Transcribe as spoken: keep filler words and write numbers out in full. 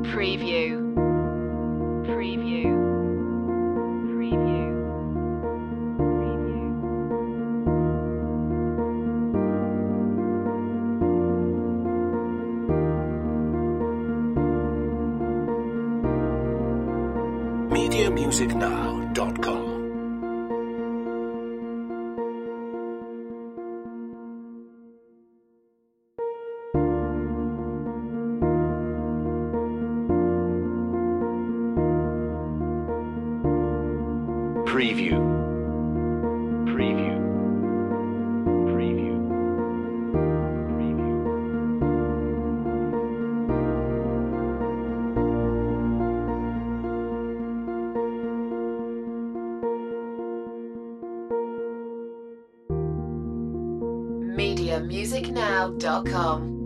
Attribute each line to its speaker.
Speaker 1: Preview. Preview. Preview. Preview.
Speaker 2: media music now dot com. Preview. Preview. Preview. Preview.
Speaker 1: media music now dot com